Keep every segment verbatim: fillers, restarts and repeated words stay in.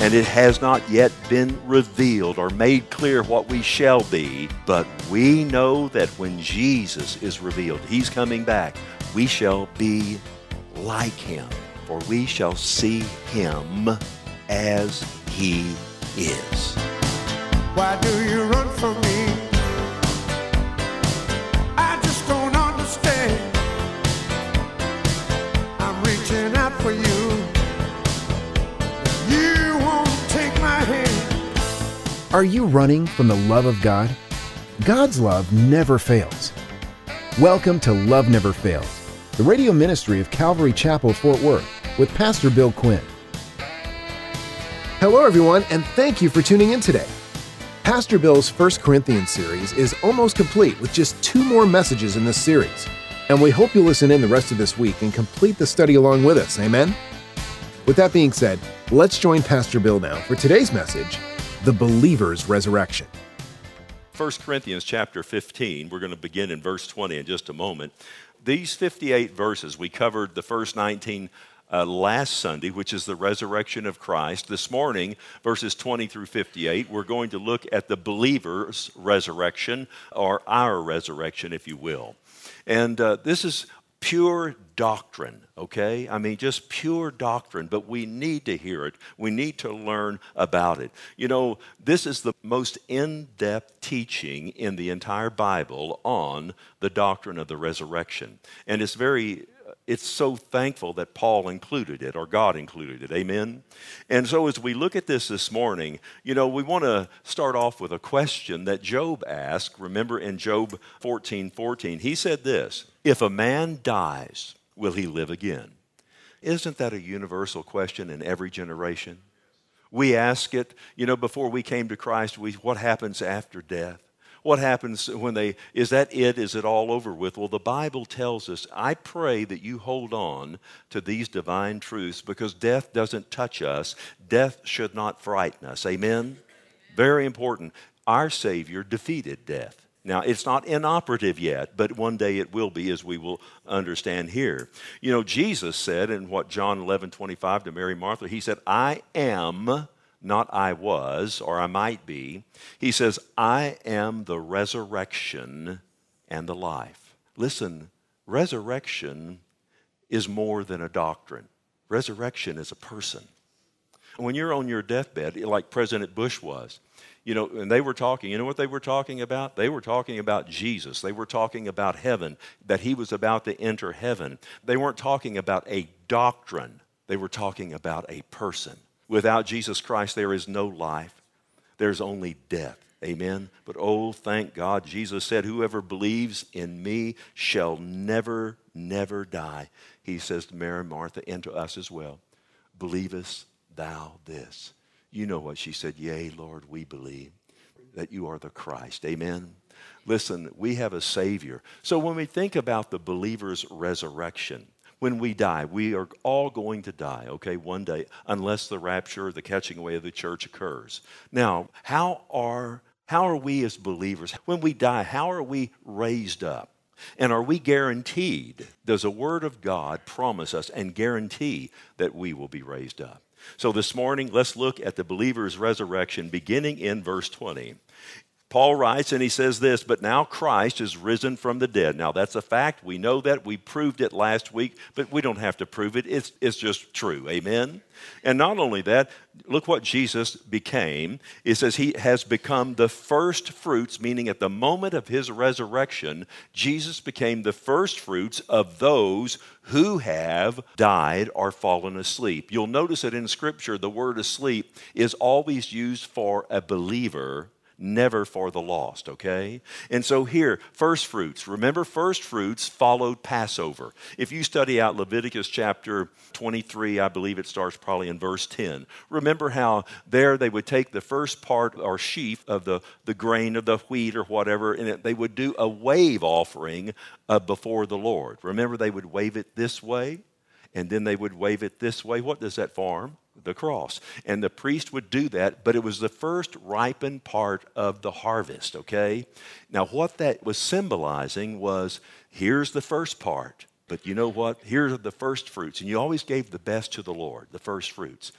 and it has not yet been revealed or made clear what we shall be. But we know that when Jesus is revealed, He's coming back, we shall be like Him, for we shall see Him as He is. Why do you run from me? I just don't understand. I'm reaching out for you. You won't take my hand. Are you running from the love of God? God's love never fails. Welcome to Love Never Fails, the radio ministry of Calvary Chapel, Fort Worth, with Pastor Bill Quinn. Hello, everyone, and thank you for tuning in today. Pastor Bill's First Corinthians series is almost complete with just two more messages in this series, and we hope you'll listen in the rest of this week and complete the study along with us. Amen? With that being said, let's join Pastor Bill now for today's message, The Believer's Resurrection. First Corinthians chapter fifteen, we're going to begin in verse twenty in just a moment. These fifty-eight verses, we covered the first nineteen uh, last Sunday, which is the resurrection of Christ. This morning, verses twenty through fifty-eight, we're going to look at the believer's resurrection, or our resurrection, if you will. And uh, this is pure doctrine, okay? I mean, just pure doctrine, but we need to hear it. We need to learn about it. You know, this is the most in-depth teaching in the entire Bible on the doctrine of the resurrection. And it's very, it's so thankful that Paul included it, or God included it, amen? And so as we look at this this morning, you know, we want to start off with a question that Job asked. Remember in Job fourteen fourteen, he said this, "If a man dies, will he live again?" Isn't that a universal question in every generation? We ask it, you know, before we came to Christ, we, what happens after death? What happens when they, is that it? Is it all over with? Well, the Bible tells us, I pray that you hold on to these divine truths, because death doesn't touch us. Death should not frighten us. Amen? Very important. Our Savior defeated death. Now, it's not inoperative yet, but one day it will be, as we will understand here. You know, Jesus said in what John eleven twenty-five to Mary Martha, He said, I am, not I was, or I might be. He says, I am the resurrection and the life. Listen, resurrection is more than a doctrine. Resurrection is a person. When you're on your deathbed, like President Bush was, you know, and they were talking, you know what they were talking about? They were talking about Jesus. They were talking about heaven, that He was about to enter heaven. They weren't talking about a doctrine. They were talking about a person. Without Jesus Christ, there is no life. There's only death. Amen? But oh, thank God, Jesus said, whoever believes in me shall never, never die. He says to Mary, Martha, and to us as well, believest thou this? You know what she said, yea, Lord, we believe that you are the Christ. Amen? Listen, we have a Savior. So when we think about the believer's resurrection, when we die, we are all going to die, okay, one day, unless the rapture or the catching away of the church occurs. Now, how are, how are we as believers, when we die, how are we raised up? And are we guaranteed, does the Word of God promise us and guarantee that we will be raised up? So this morning, let's look at the believer's resurrection beginning in verse twenty. Paul writes, and he says this, but now Christ is risen from the dead. Now, that's a fact. We know that. We proved it last week, but we don't have to prove it. It's, it's just true. Amen? And not only that, look what Jesus became. It says He has become the first fruits, meaning at the moment of His resurrection, Jesus became the first fruits of those who have died or fallen asleep. You'll notice that in Scripture, the word asleep is always used for a believer, never for the lost, okay? And so here, first fruits. Remember, first fruits followed Passover. If you study out Leviticus chapter twenty-three, I believe it starts probably in verse ten. Remember how there they would take the first part or sheaf of the, the grain of the wheat or whatever, and it, they would do a wave offering uh, before the Lord. Remember, they would wave it this way, and then they would wave it this way. What does that form? The cross. And the priest would do that, but it was the first ripened part of the harvest, okay? Now, what that was symbolizing was, here's the first part, but you know what? Here are the first fruits, and you always gave the best to the Lord, the first fruits.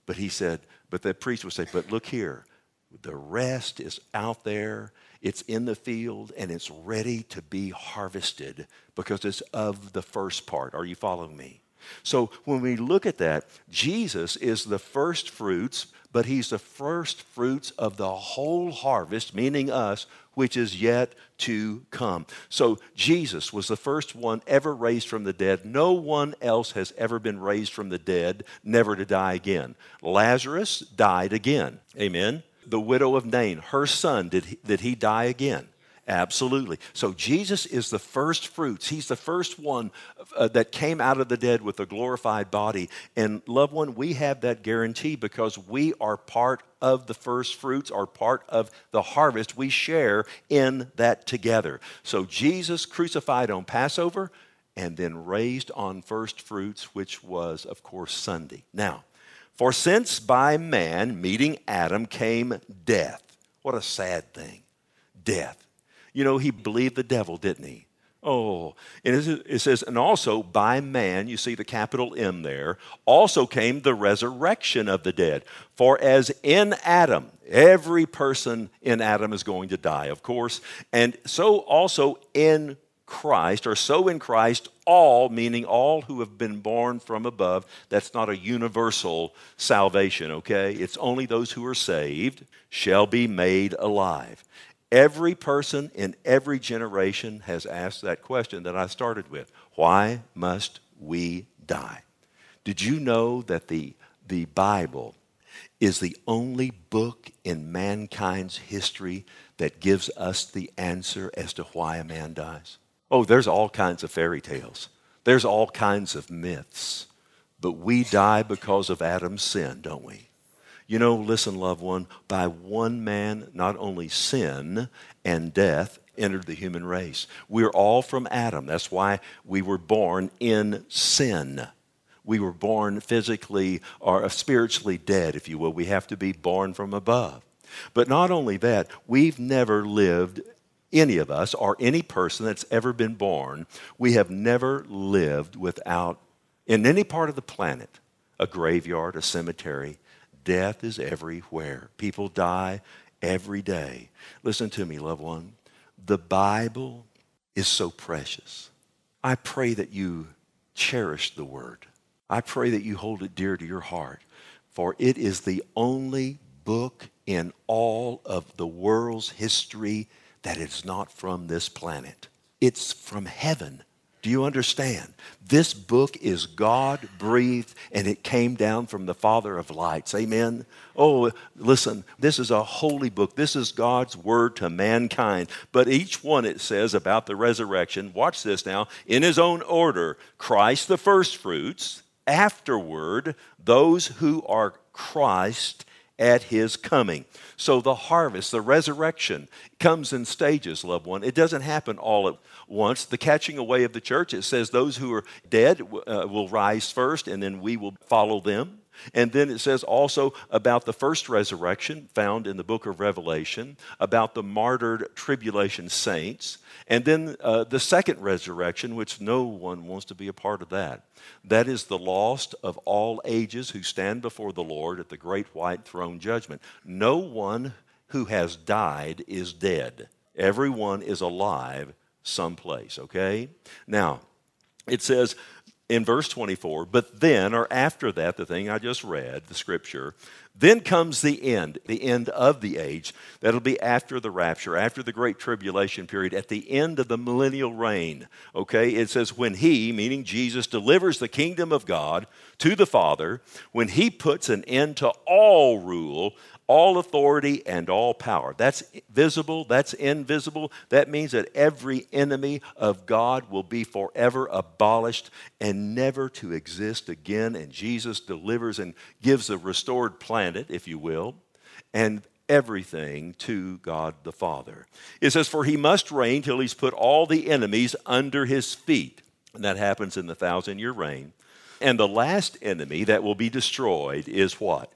But he said, but the priest would say, but look here, the rest is out there, it's in the field, and it's ready to be harvested because it's of the first part. Are you following me? So when we look at that, Jesus is the first fruits, but he's the first fruits of the whole harvest, meaning us, which is yet to come. So Jesus was the first one ever raised from the dead. No one else has ever been raised from the dead, never to die again. Lazarus died again. Amen. The widow of Nain, her son, did he, did he die again? Absolutely. So Jesus is the first fruits. He's the first one uh, that came out of the dead with a glorified body. And loved one, we have that guarantee because we are part of the first fruits, are part of the harvest. We share in that together. So Jesus crucified on Passover and then raised on first fruits, which was, of course, Sunday. Now, for since by man, meeting Adam, came death. What a sad thing. Death. You know, he believed the devil, didn't he? Oh, and it says, and also by man, you see the capital M there, also came the resurrection of the dead. For as in Adam, every person in Adam is going to die, of course, and so also in Christ, or so in Christ, all, meaning all who have been born from above. That's not a universal salvation, okay? It's only those who are saved shall be made alive. Every person in every generation has asked that question that I started with. Why must we die? Did you know that the, the Bible is the only book in mankind's history that gives us the answer as to why a man dies? Oh, there's all kinds of fairy tales. There's all kinds of myths. But we die because of Adam's sin, don't we? You know, listen, loved one, by one man, not only sin and death entered the human race. We're all from Adam. That's why we were born in sin. We were born physically or spiritually dead, if you will. We have to be born from above. But not only that, we've never lived, any of us or any person that's ever been born, we have never lived without, in any part of the planet, a graveyard, a cemetery. Death is everywhere. People die every day. Listen to me, loved one. The Bible is so precious. I pray that you cherish the Word. I pray that you hold it dear to your heart, for it is the only book in all of the world's history that is not from this planet. It's from heaven. Do you understand? This book is God-breathed, and it came down from the Father of lights. Amen? Oh, listen, this is a holy book. This is God's word to mankind. But each one, it says about the resurrection, watch this now, in his own order, Christ the firstfruits, afterward, those who are Christ at his coming. So the harvest, the resurrection, comes in stages, loved one. It doesn't happen all at once. The catching away of the church, it says those who are dead uh, will rise first, and then we will follow them. And then it says also about the first resurrection found in the book of Revelation, about the martyred tribulation saints, and then uh, the second resurrection, which no one wants to be a part of that. That is the lost of all ages who stand before the Lord at the great white throne judgment. No one who has died is dead. Everyone is alive someplace, okay? Now, it says in verse twenty-four, but then, or after that, the thing I just read, the scripture, then comes the end, the end of the age. That'll be after the rapture, after the great tribulation period, at the end of the millennial reign. Okay, it says when he, meaning Jesus, delivers the kingdom of God to the Father, when he puts an end to all rule, all authority, and all power. That's visible, that's invisible. That means that every enemy of God will be forever abolished and never to exist again. And Jesus delivers and gives a restored planet, if you will, and everything to God the Father. It says, for he must reign till he's put all the enemies under his feet. And that happens in the thousand-year reign. And the last enemy that will be destroyed is what?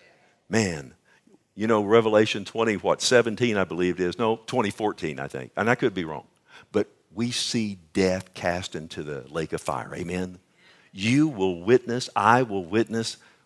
Man, you know, Revelation twenty, what, seventeen, I believe it is. No, twenty fourteen, I think. And I could be wrong. But we see death cast into the lake of fire. Amen? You will witness, I will witness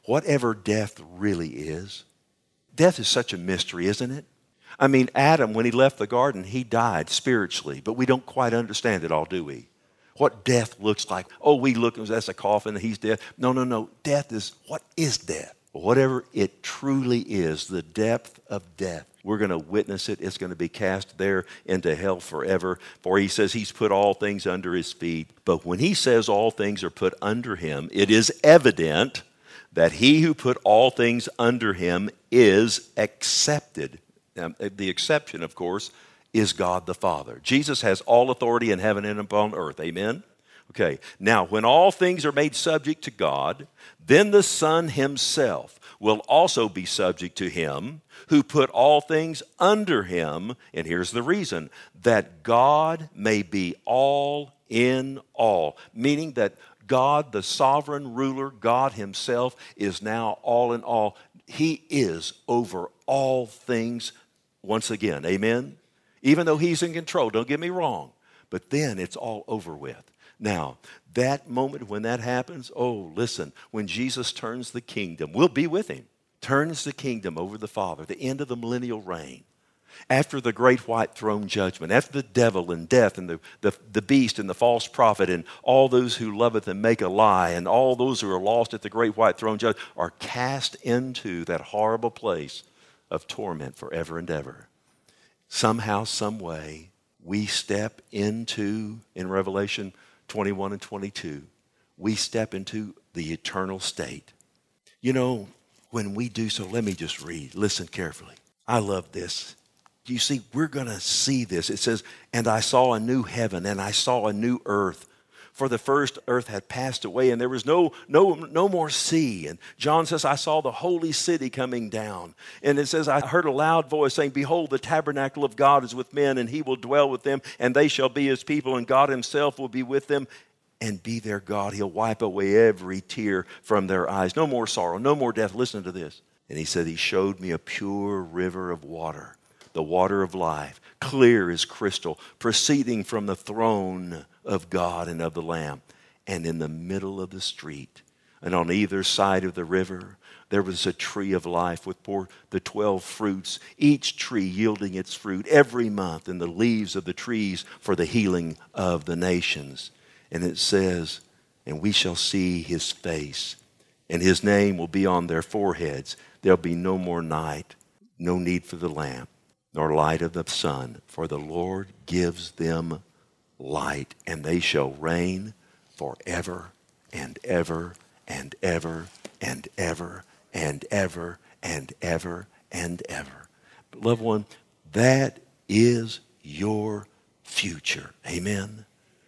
whatever death really is. Death is such a mystery, isn't it? I mean, Adam, when he left the garden, he died spiritually, but we don't quite understand it all, do we? What death looks like. Oh, we look, that's a coffin, and he's dead. No, no, no. Death is, what is death? Whatever it truly is, the depth of death, we're going to witness it. It's going to be cast there into hell forever. For he says he's put all things under his feet. But when he says all things are put under him, it is evident that he who put all things under him is accepted. Now, the exception, of course, is God the Father. Jesus has all authority in heaven and upon earth. Amen? Okay, now when all things are made subject to God, then the Son himself will also be subject to him who put all things under him. And here's the reason, that God may be all in all. Meaning that God, the sovereign ruler, God himself, is now all in all. He is over all things once again. Amen? Even though he's in control, don't get me wrong. But then it's all over with. Now, that moment when that happens, oh, listen, when Jesus turns the kingdom, we'll be with him, turns the kingdom over the Father, the end of the millennial reign, after the great white throne judgment, after the devil and death and the, the, the beast and the false prophet and all those who loveth and make a lie and all those who are lost at the great white throne judgment are cast into that horrible place of torment forever and ever. Somehow, some way, we step into, in Revelation twenty-one and twenty-two, we step into the eternal state. You know, when we do so, let me just read. Listen carefully. I love this. You see, we're going to see this. It says, and I saw a new heaven and I saw a new earth. For the first earth had passed away, and there was no, no, no more sea. And John says, I saw the holy city coming down. And it says, I heard a loud voice saying, behold, the tabernacle of God is with men, and he will dwell with them, and they shall be his people, and God himself will be with them and be their God. He'll wipe away every tear from their eyes. No more sorrow, no more death. Listen to this. And he said, he showed me a pure river of water, the water of life, clear as crystal, proceeding from the throne of God and of the Lamb. And in the middle of the street, and on either side of the river, there was a tree of life with the twelve fruits, each tree yielding its fruit every month, and the leaves of the trees for the healing of the nations. And it says, and we shall see his face, and his name will be on their foreheads. There'll be no more night, no need for the lamp, nor light of the sun, for the Lord gives them light, and they shall reign forever and ever and ever and ever and ever and ever and ever. But loved one, that is your future. Amen?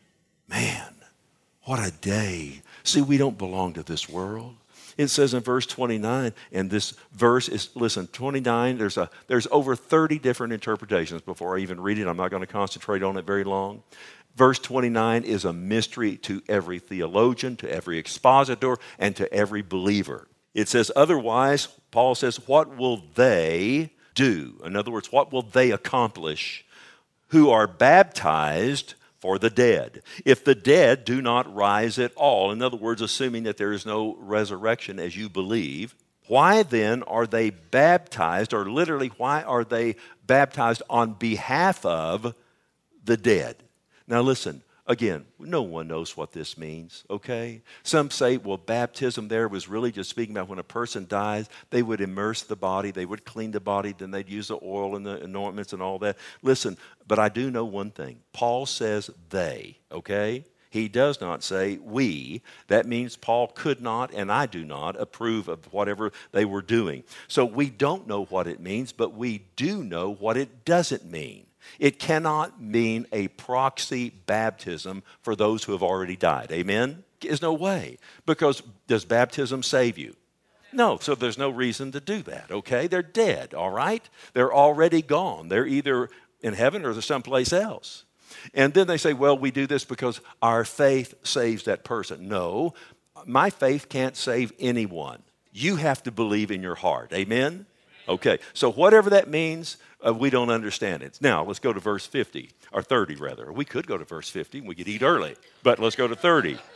Man, what a day. See, we don't belong to this world. It says in verse twenty-nine, and this verse is, listen, twenty-nine, there's a there's over thirty different interpretations. Before I even read it, I'm not going to concentrate on it very long. Verse twenty-nine is a mystery to every theologian, to every expositor, and to every believer. It says, otherwise, Paul says, what will they do? In other words, what will they accomplish who are baptized for the dead? If the dead do not rise at all, in other words, assuming that there is no resurrection as you believe, why then are they baptized, or literally, why are they baptized on behalf of the dead? Now listen, again, no one knows what this means, okay? Some say, well, baptism there was really just speaking about when a person dies, they would immerse the body, they would clean the body, then they'd use the oil and the anointments and all that. Listen, but I do know one thing. Paul says they, okay? He does not say we. That means Paul could not, and I do not, approve of whatever they were doing. So we don't know what it means, but we do know what it doesn't mean. It cannot mean a proxy baptism for those who have already died. Amen? There's no way. Because does baptism save you? No, so there's no reason to do that, okay? They're dead, all right? They're already gone. They're either in heaven or they're someplace else. And then they say, well, we do this because our faith saves that person. No, my faith can't save anyone. You have to believe in your heart. Amen? Okay, so whatever that means, uh, we don't understand it. Now, let's go to verse fifty, or thirty rather. We could go to verse fifty and we could eat early, but let's go to thirty.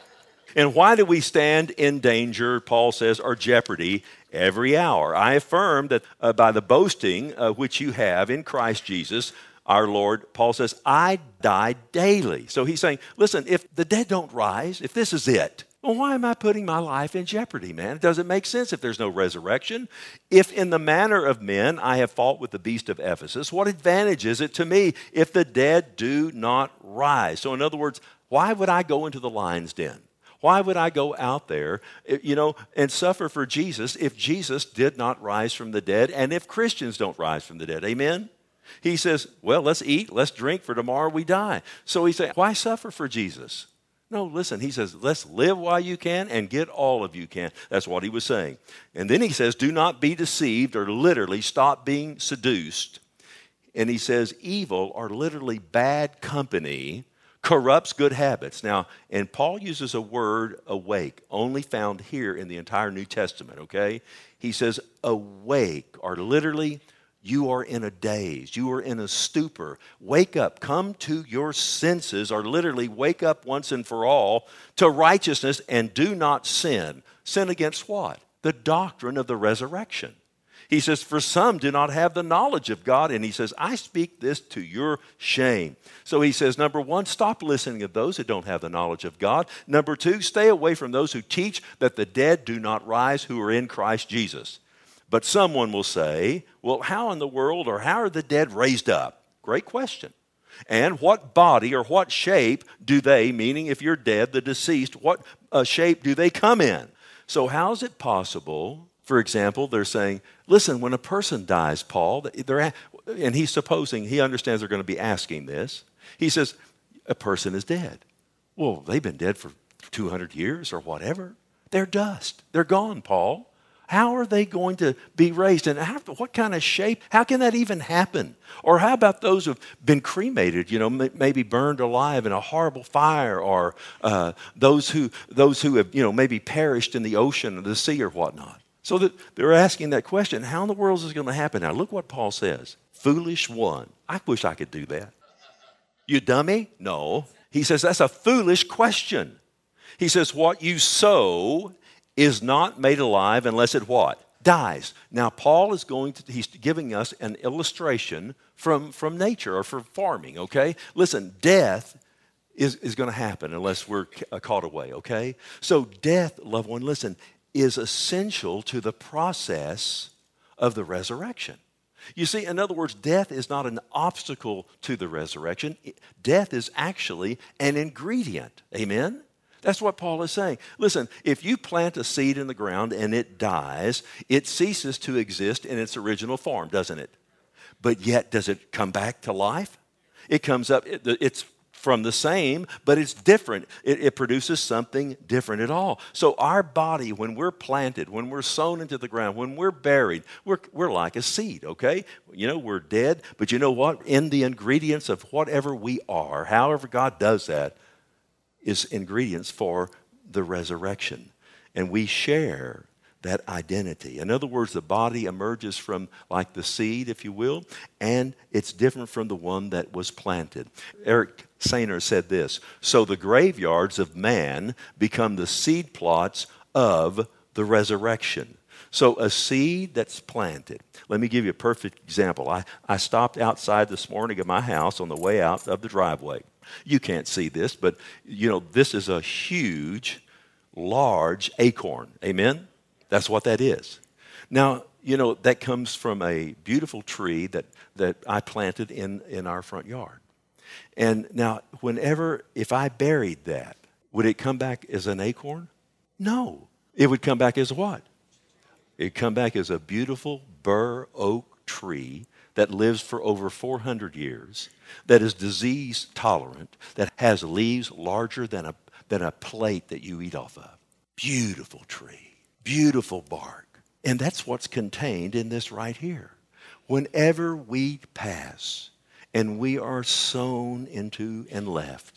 And why do we stand in danger, Paul says, or jeopardy every hour? I affirm that uh, by the boasting uh, which you have in Christ Jesus, our Lord, Paul says, I die daily. So he's saying, listen, if the dead don't rise, if this is it, well, why am I putting my life in jeopardy, man? It doesn't make sense if there's no resurrection. If in the manner of men I have fought with the beast of Ephesus, what advantage is it to me if the dead do not rise? So in other words, why would I go into the lion's den? Why would I go out there, you know, and suffer for Jesus if Jesus did not rise from the dead and if Christians don't rise from the dead? Amen? He says, well, let's eat, let's drink, for tomorrow we die. So he said, why suffer for Jesus? No, listen, he says, let's live while you can and get all of you can. That's what he was saying. And then he says, do not be deceived, or literally stop being seduced. And he says, evil, or literally bad company, corrupts good habits. Now, and Paul uses a word, awake, only found here in the entire New Testament, okay? He says, awake, or literally, you are in a daze. You are in a stupor. Wake up. Come to your senses, or literally wake up once and for all to righteousness and do not sin. Sin against what? The doctrine of the resurrection. He says, for some do not have the knowledge of God. And he says, I speak this to your shame. So he says, number one, stop listening to those who don't have the knowledge of God. Number two, stay away from those who teach that the dead do not rise who are in Christ Jesus. But someone will say, well, how in the world, or how are the dead raised up? Great question. And what body or what shape do they, meaning if you're dead, the deceased, what uh, shape do they come in? So how is it possible? For example, they're saying, listen, when a person dies, Paul, they're, and he's supposing, he understands they're going to be asking this. He says, a person is dead. Well, they've been dead for two hundred years or whatever. They're dust. They're gone, Paul. How are they going to be raised? And how, what kind of shape? How can that even happen? Or how about those who've been cremated, you know, maybe burned alive in a horrible fire, or uh, those who those who have, you know, maybe perished in the ocean or the sea or whatnot? So that they're asking that question, how in the world is this going to happen? Now, look what Paul says. Foolish one. I wish I could do that. You dummy? No. He says that's a foolish question. He says what you sow is not made alive unless it what? Dies. Now, Paul is going to, he's giving us an illustration from, from nature or from farming, okay? Listen, death is, is going to happen unless we're caught away, okay? So death, loved one, listen, is essential to the process of the resurrection. You see, in other words, death is not an obstacle to the resurrection. Death is actually an ingredient. Amen? That's what Paul is saying. Listen, if you plant a seed in the ground and it dies, it ceases to exist in its original form, doesn't it? But yet, does it come back to life? It comes up, it, it's from the same, but it's different. It, it produces something different at all. So our body, when we're planted, when we're sown into the ground, when we're buried, we're, we're like a seed, okay? You know, we're dead, but you know what? In the ingredients of whatever we are, however God does that, is ingredients for the resurrection. And we share that identity. In other words, the body emerges from like the seed, if you will, and it's different from the one that was planted. Eric Sainer said this, so the graveyards of man become the seed plots of the resurrection. So a seed that's planted. Let me give you a perfect example. I, I stopped outside this morning at my house on the way out of the driveway. You can't see this, but you know, this is a huge, large acorn. Amen? That's what that is. Now, you know, that comes from a beautiful tree that, that I planted in, in our front yard. And now, whenever, if I buried that, would it come back as an acorn? No. It would come back as what? It'd come back as a beautiful bur oak tree that lives for over four hundred years, that is disease tolerant, that has leaves larger than a, than a plate that you eat off of. Beautiful tree, beautiful bark. And that's what's contained in this right here. Whenever we pass and we are sown into and left,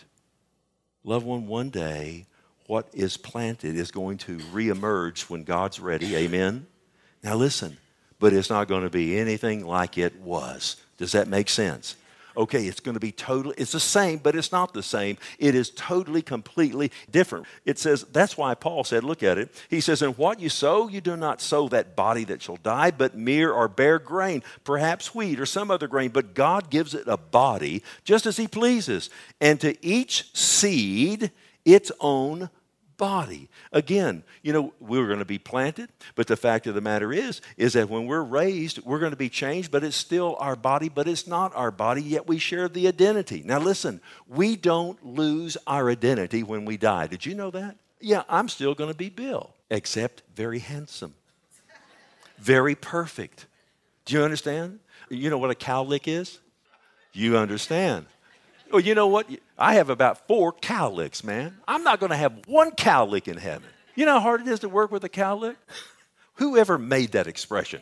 loved one, one day, what is planted is going to reemerge when God's ready. Amen? Now listen, but it's not going to be anything like it was. Does that make sense? Okay, it's going to be totally, it's the same, but it's not the same. It is totally, completely different. It says, that's why Paul said, look at it. He says, and what you sow, you do not sow that body that shall die, but mere or bare grain, perhaps wheat or some other grain, but God gives it a body just as he pleases. And to each seed, its own body. Again, you know, we're going to be planted, but the fact of the matter is, is that when we're raised, we're going to be changed, but it's still our body, but it's not our body, yet we share the identity. Now listen, we don't lose our identity when we die. Did you know that? Yeah, I'm still going to be Bill, except very handsome, very perfect. Do you understand? You know what a cowlick is? You understand. Well, you know what? I have about four cowlicks, man. I'm not going to have one cowlick in heaven. You know how hard it is to work with a cowlick? Whoever made that expression?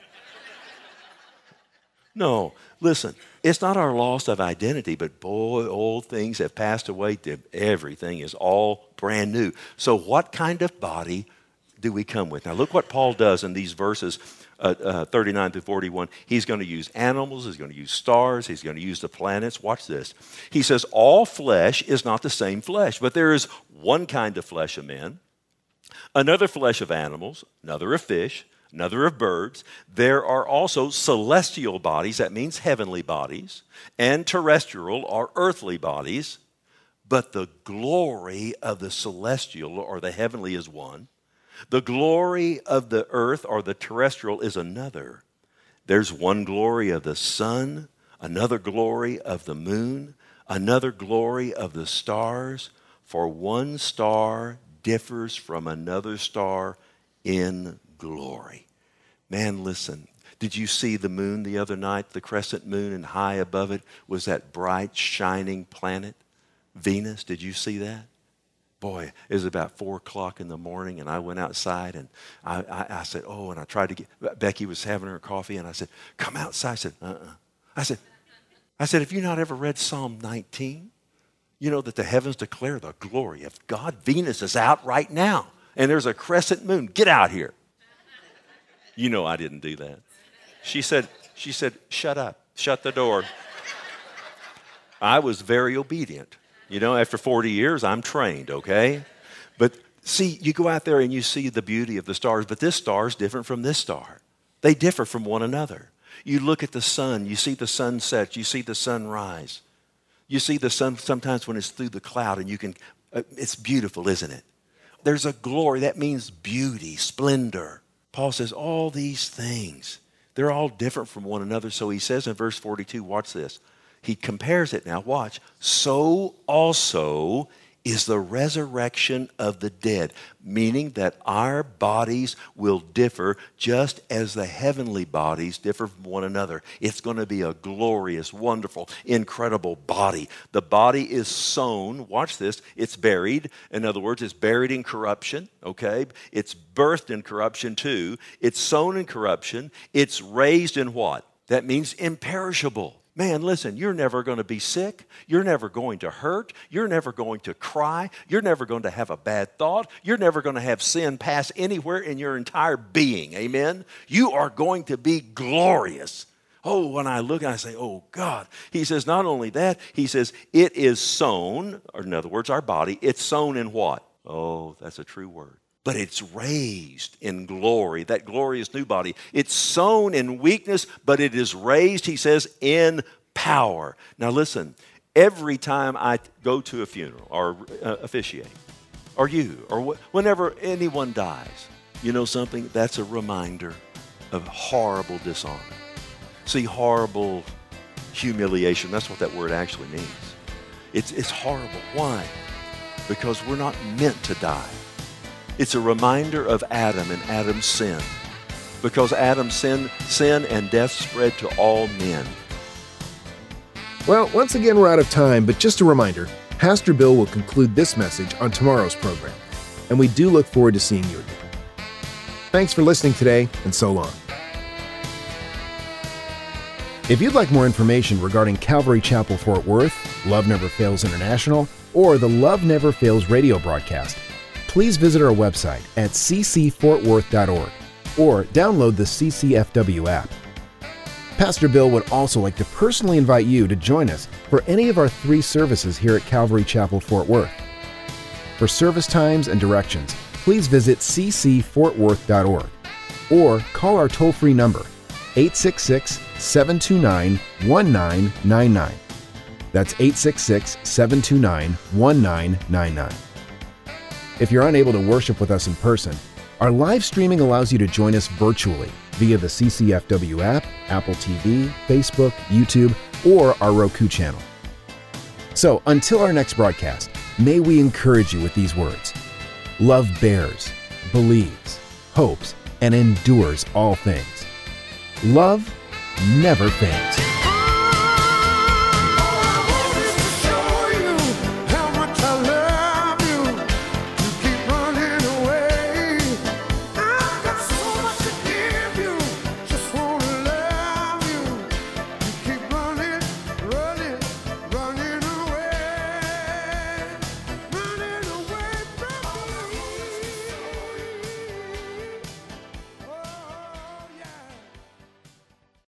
No, listen, it's not our loss of identity, but boy, old things have passed away. Everything is all brand new. So what kind of body do we come with? Now look what Paul does in these verses. Uh, uh, thirty-nine through forty-one, he's going to use animals, he's going to use stars, he's going to use the planets. Watch this. He says, all flesh is not the same flesh, but there is one kind of flesh of men, another flesh of animals, another of fish, another of birds. There are also celestial bodies, that means heavenly bodies, and terrestrial or earthly bodies, but the glory of the celestial or the heavenly is one. The glory of the earth or the terrestrial is another. There's one glory of the sun, another glory of the moon, another glory of the stars, for one star differs from another star in glory. Man, listen, did you see the moon the other night, the crescent moon, and high above it was that bright, shining planet, Venus? Did you see that? Boy, it was about four o'clock in the morning, and I went outside, and I, I, I said, oh, and I tried to get, Becky was having her coffee, and I said, come outside. I said, uh-uh. I said, I said, have you not ever read Psalm nineteen? You know that the heavens declare the glory of God. Venus is out right now, and there's a crescent moon. Get out here. You know I didn't do that. She said, she said, shut up, shut the door. I was very obedient. You know, after forty years, I'm trained, okay? But see, you go out there and you see the beauty of the stars, but this star is different from this star. They differ from one another. You look at the sun, you see the sunset, you see the sunrise. You see the sun sometimes when it's through the cloud, and you can, uh, it's beautiful, isn't it? There's a glory, that means beauty, splendor. Paul says all these things, they're all different from one another. So he says in verse forty-two, watch this. He compares it now, watch. So also is the resurrection of the dead, meaning that our bodies will differ just as the heavenly bodies differ from one another. It's going to be a glorious, wonderful, incredible body. The body is sown, watch this, it's buried. In other words, it's buried in corruption, okay? It's birthed in corruption too. It's sown in corruption. It's raised in what? That means imperishable. Man, listen, you're never going to be sick. You're never going to hurt. You're never going to cry. You're never going to have a bad thought. You're never going to have sin pass anywhere in your entire being. Amen? You are going to be glorious. Oh, when I look, I say, oh, God. He says, not only that, he says, it is sown, or in other words, our body, it's sown in what? Oh, that's a true word. But it's raised in glory, that glorious new body. It's sown in weakness, but it is raised, he says, in power. Now listen, every time I go to a funeral or uh, officiate, or you, or wh- whenever anyone dies, you know something? That's a reminder of horrible dishonor. See, horrible humiliation, that's what that word actually means. It's, it's horrible. Why? Because we're not meant to die. It's a reminder of Adam and Adam's sin. Because Adam's sin, sin and death spread to all men. Well, once again, we're out of time, but just a reminder, Pastor Bill will conclude this message on tomorrow's program, and we do look forward to seeing you again. Thanks for listening today, and so long. If you'd like more information regarding Calvary Chapel Fort Worth, Love Never Fails International, or the Love Never Fails radio broadcast, please visit our website at c c fort worth dot org or download the C C F W app. Pastor Bill would also like to personally invite you to join us for any of our three services here at Calvary Chapel, Fort Worth. For service times and directions, please visit c c fort worth dot org or call our toll-free number, eight six six, seven two nine, one nine nine nine. That's eight six six, seven two nine, one nine nine nine. If you're unable to worship with us in person, our live streaming allows you to join us virtually via the C C F W app, Apple T V, Facebook, YouTube, or our Roku channel. So until our next broadcast, may we encourage you with these words. Love bears, believes, hopes, and endures all things. Love never fails.